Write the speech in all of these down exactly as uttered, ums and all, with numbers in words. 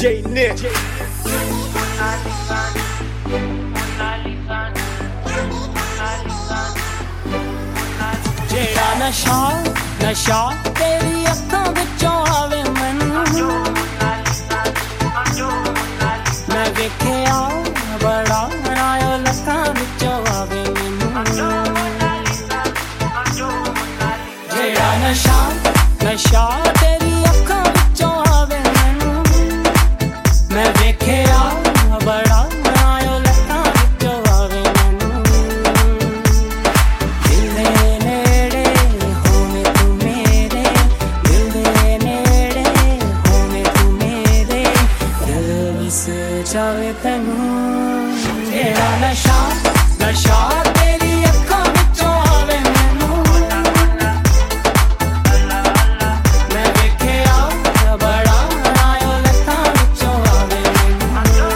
J Nick. जेड़ा नशा नशा तेरी अखां विचों आवे मैनू मैं वेखिया बड़ा बनायो लखां विचों आवे मैनू जेड़ा नशा नशा तेरी अखां विचों आवे मैनू मैं वेखिया बड़ा बनायो लखां विचों आवे मैनू दिल दे नेड़े होवे तू मेरे दिल दे नेड़े होवे तू मेरे दिल विस जावे तैनू जेड़ा नशा नशा तेरी अखां विचों आवे मैनू मैं वेखिया बड़ा बनायो लखां विचों आवे मैनू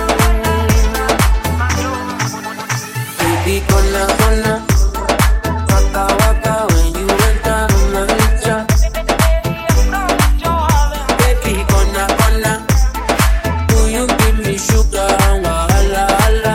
Baby, gonna, gonna waka, waka when you enter my picture. Baby, gonna, gonna do you give me sugar and wahala, hala?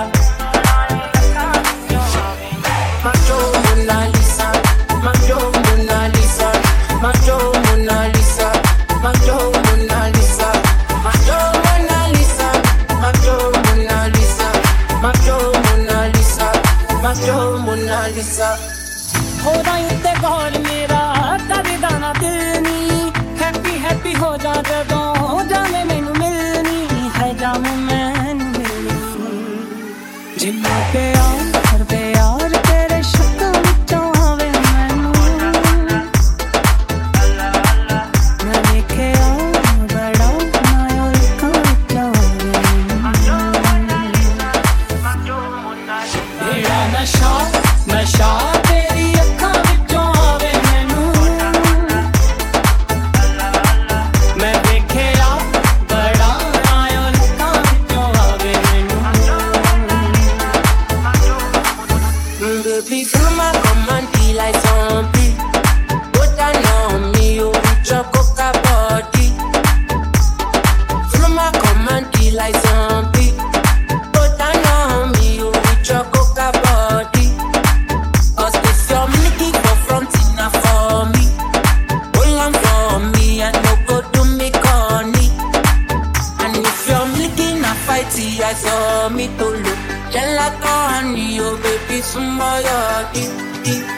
Macho Mona Lisa, Macho Mona Lisa, Macho Mona Lisa, Macho Mona Lisa, Macho Mona Lisa, Macho Mona Lisa, Macho Mona Lisa, Macho Mona Lisa. हो जाए ते गौर मेरा करदा ना दिल नी happy happy हो जा जदों जाने मैनू मिलनी है जावे मैनू मिलनी जिन्ना प्यार प्यार तेरे शब्दां विचों आवे मैनू मैं वेखिया बड़ा बनायो लखां विचों आवे जेड़ा नशा नशा तेरी अखां विचों आवे मैनू मैं वेखिया बड़ा बनायो लखां विचों आवे मैनू Baby, fill my command like zombie. Put down on me, you with your coca body. Fill my command like zombie. Put down on me, you with your coca body. Cause if you're looking for front enough for me, hold on for me and no go do me corny. And if you're looking a fighty, I saw me to look. Gelato honey, oh baby, some more